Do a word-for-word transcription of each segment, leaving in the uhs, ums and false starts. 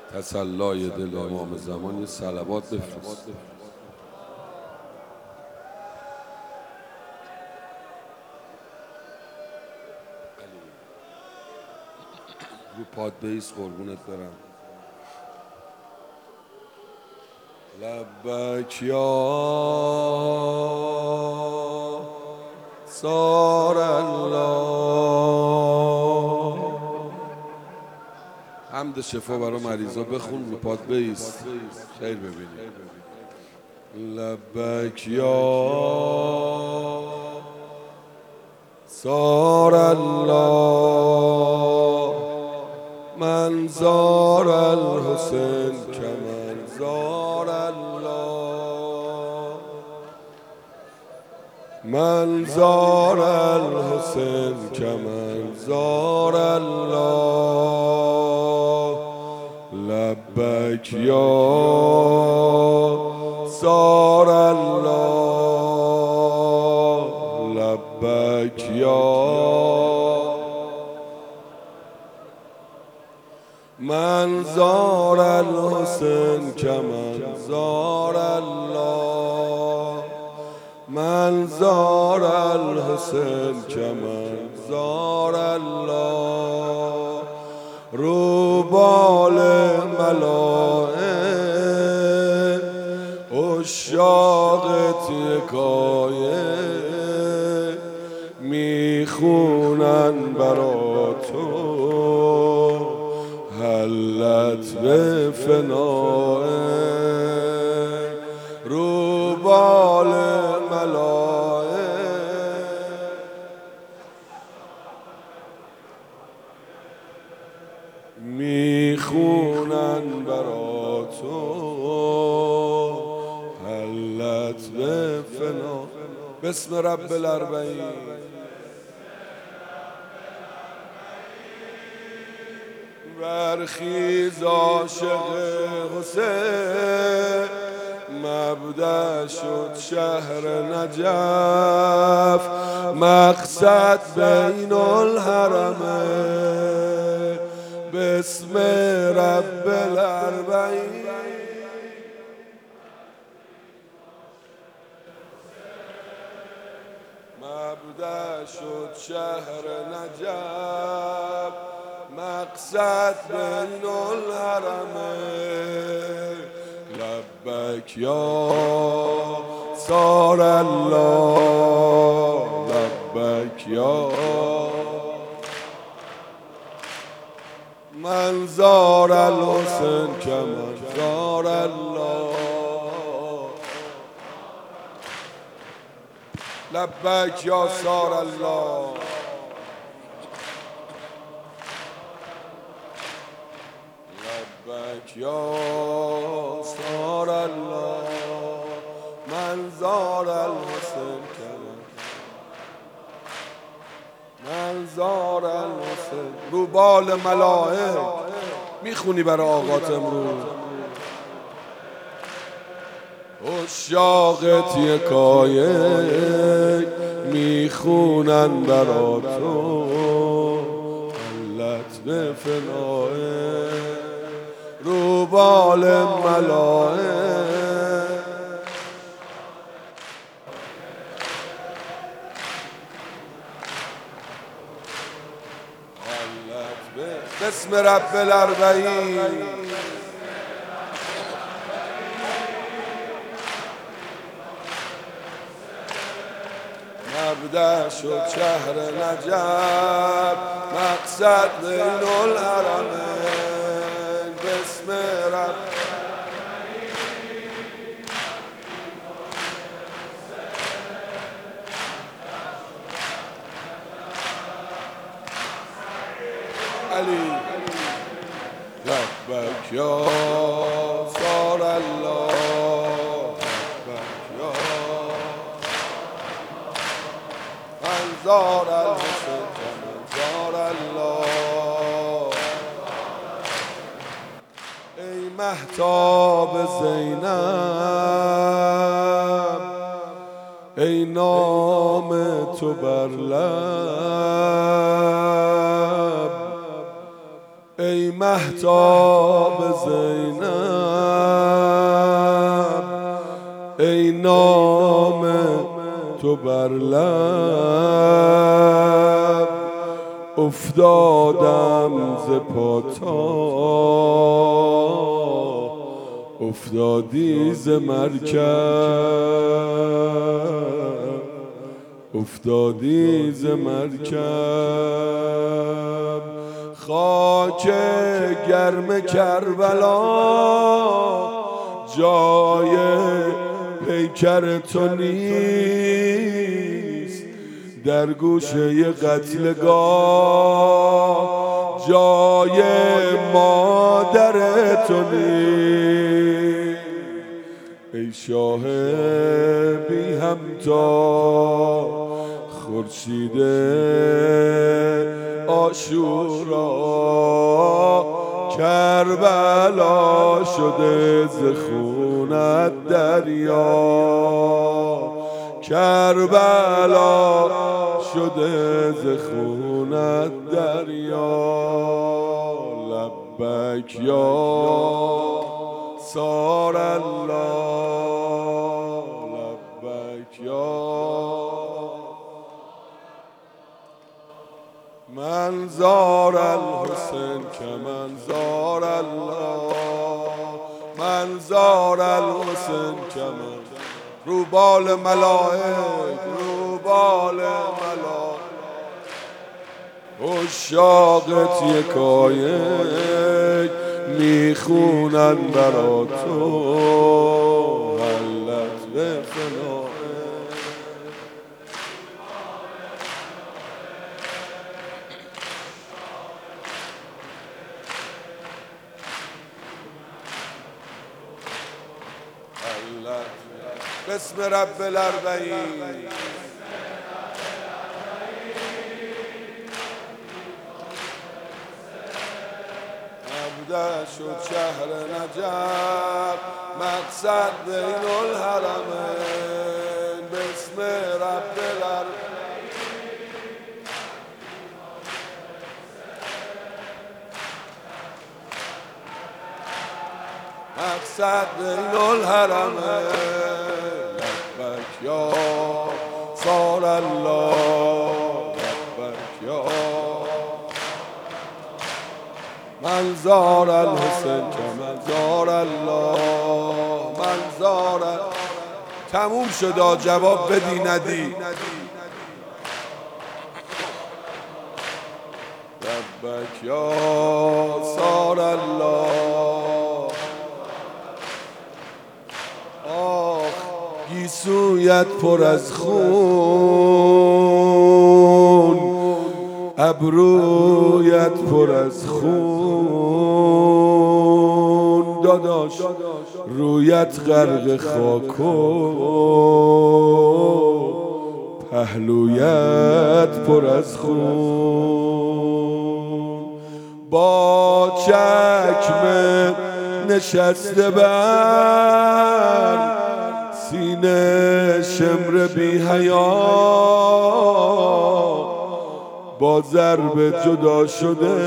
تسلای دل امام زمان یه صلوات بفرست. رو پاد بیس قربونت برم. لبک یا سار الله. حمد شفا برای مریضا بخون، رو پاد بیس خیر ببینید. لبک یا سار الله من زار الحسین کمن زار الله من زار الحسین کمن زار الله لبک یا سار الله لبک یا من زار الحسین کمن زار الله من زار الحسین کمن زار الله رو بال ملائک عشاقت یکایک میخونن برا تو حلت به فنائک رو بال ملائک میخونن برا تو حلت به فنائک. بسم رب الاربعین. برخیز عاشق حسین مبدأ شد شهر نجف مقصد بین الحرمین بسم رب الاربعین. مبدأ شد شهر نجف مقصد بین الحرمین لبک یا سار الله لبک یا من زار الحسین کمن زار الله لبک یا سار الله لبک یا سار الله من زار الحسین کمن من زار الحسین رو بال ملائک میخونی برای آقات امروز عشاقت یکایک میخونن برا تو حلت به فنائک رو بال ملائک بسم رب الاربعین. مبدأ شد شهر نجف مقصد بین الحرمین بسم رب علی لبک یا سار الله لبک یا من زار الحسین کمن زار الله ای مهتاب زینب ای نام تو بر لب ای مهتاب زینب، ای نام تو بر لب، افتادم ز پاتا افتادی ز مرکب، افتادی ز مرکب. خاک گرم کربلا جای پیکر تو نیست، در گوشه قتلگاه جای مادر تو نیست. ای شاه بی همتا خورشید عاشورا، کربلا شده ز خونت دریا، کربلا شده ز خونت دریا. لبک یا سار الله، لبک یا من زار الحسین که من زار الله، من زار الحسین که من رو بال ملائک، رو بال ملائک. عشاقت یکایک میخونن برا تو حلت به فنائک. بسم رب الاربعین، عبده شد شهر نجف، مقصد بین الحرمین. بسم رب الاربعین، مقصد بین الحرمین. لبک یا سار الله، لبک یا من زار الحسین که من زار الله، من زار. تموم شد، جواب بدی ندی. لبک یا سار الله. آخ گیسویت پر از خون، ابرویت پر از خون، داداش رویت غرق خاک و پهلویت پر از خون. با چکمه نشسته بر سینه شمر بی حیا، با ضرب جدا شده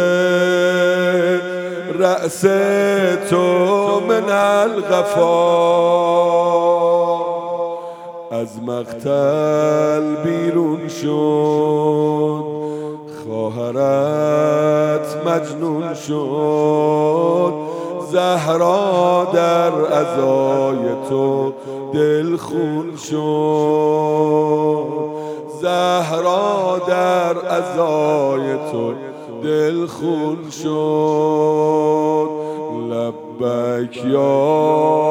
رأس تو من القفا. از مقتل بیرون شد خواهرت مجنون شد، زهرا در عزای تو دل خون شد، زهرا در عزای تو دل خون شد. لبک یا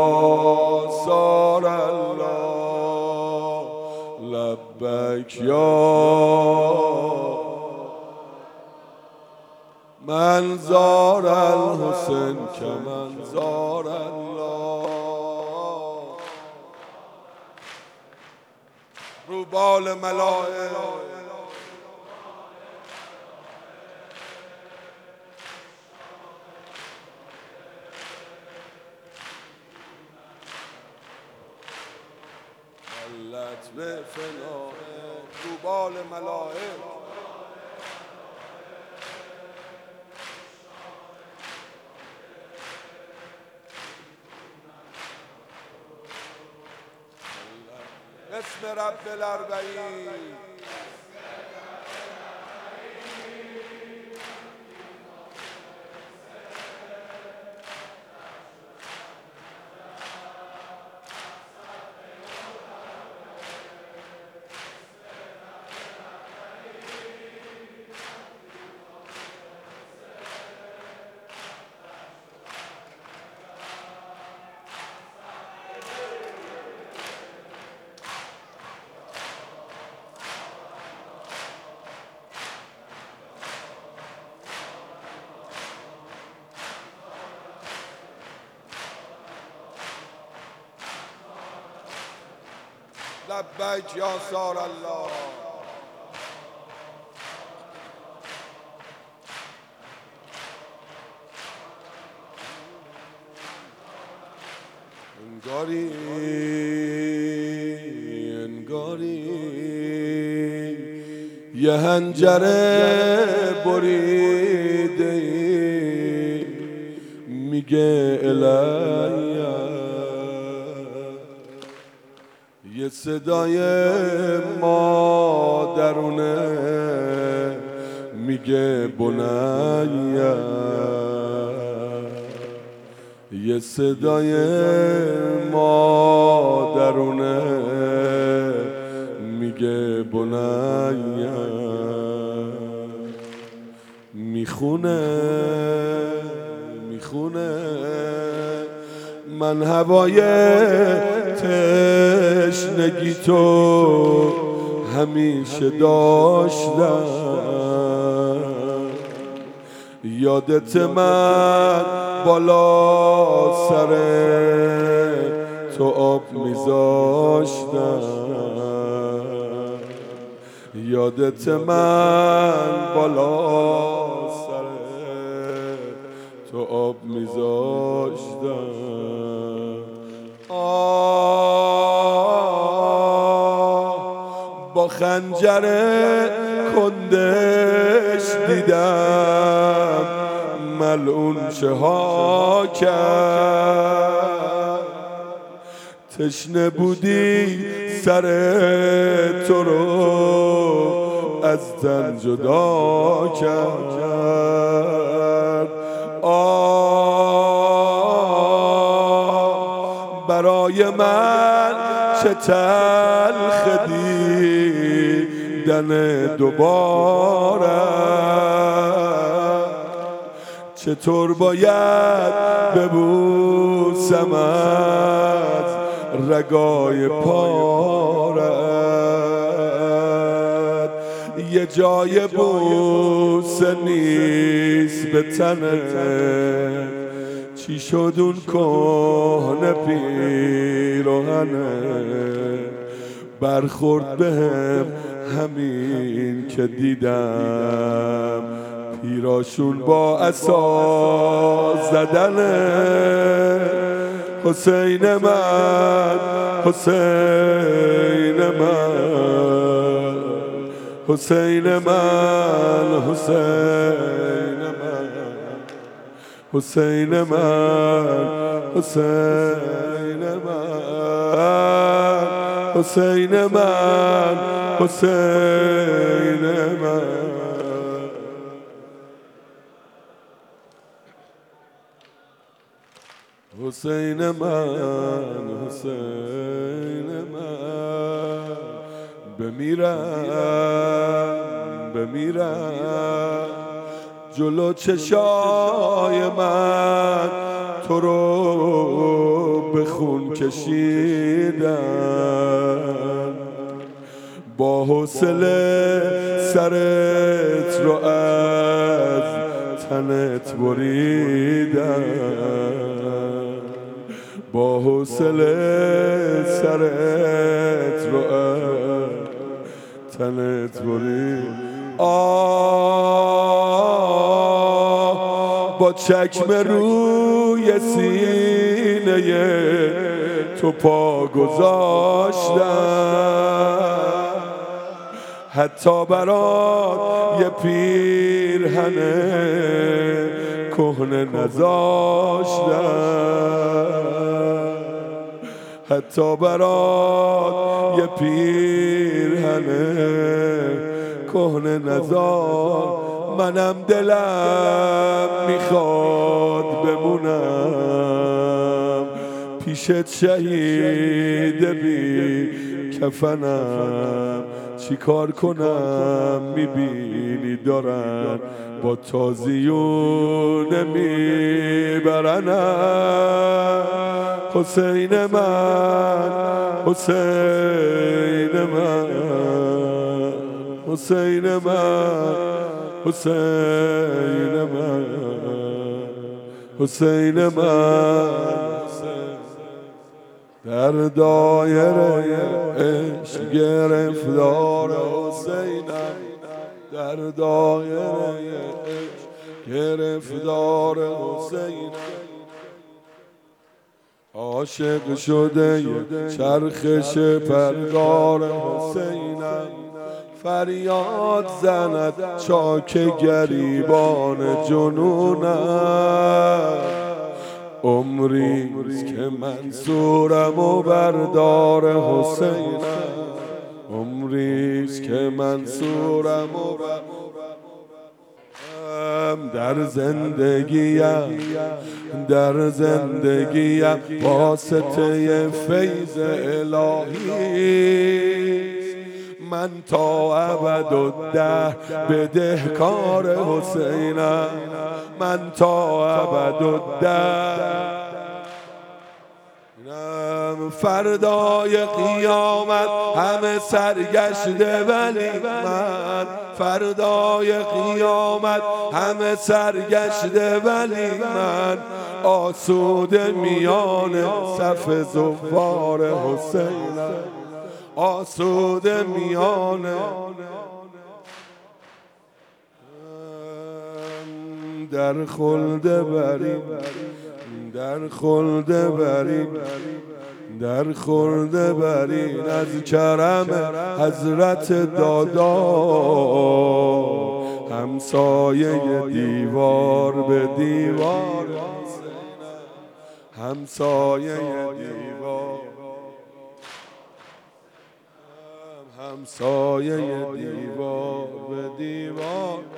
سار الله، لبک یا من زار الحسین که من زار الله. رو بال ملائک حلت به فنائک، رو بال ملائک اسم رب الاربعین. لبیک یا سار الله. انگاری انگاری یه هنجره بریده ای میگه الهی، یه صدای مادرونه میگه بنیه، یه صدای مادرونه میگه بنیه، میخونه میخونه من هوای تشنگی تو همیشه داشتم، یادت من بالا سر تو آب میذاشتم، یادت من بالا سر تو آب میذاشتم. با خنجر کندش دیدم ملعون چه ها کرد، تشنه بودی سر تو رو از تن جدا کرد. آه برای من چه تلخ دیدن دوباره، چطور باید ببوسم از رگای پارت، یه جای بوسه نیست به تنه، چی شد اون کهنه پیراهنه، برخورد بهم همین که دیدم پیراشون با عصا زدنه. حسین من حسین من حسین من حسین من حسین من حسین من حسین من حسین من حسین من حسین من بمیرم بمیرم جلو چشای من تو رو به خون کشیدم، با حوصله سرت رو از تنت بریدم، با حوصله سرت رو از تنت بریدم. آه با چکم روی سینه تو پا گذاشتم، حتی برات یه پیرهن کهنه نذاشتم، حتی برات یه پیرهنه کهنه نزار، منم دلم میخواد بمونم پیشت شهید بی کفنم. چی کار کنم میبینی دارن با تازیون میبرنم. حسین من، حسین من، حسین من، حسین من، حسین من. در دایره عشق گرفتار حسینم، در دایره عشق گرفتار حسینم. عاشق شده چرخش پرگار حسینم، فریاد زند چاک گریبان جنونم. عمریست که منصورم و بردار حسینم، عمریست که منصورم و در زندگیم، در زندگیم واسطه فیض الهی. من تا ابدالدهر بدهکار حسینم، من تا ابدالدهر. فردای قیامت همه سرگشته ولی من، فردای قیامت همه سرگشته ولی من آسوده میان صف زوار حسینم، آسوده میان. در خلد بریم، در خلد بریم، در خلد بریم از کرم حضرت دادا. همسایه دیوار به دیوار، همسایه دیوار، همسایه دیوار به دیوار.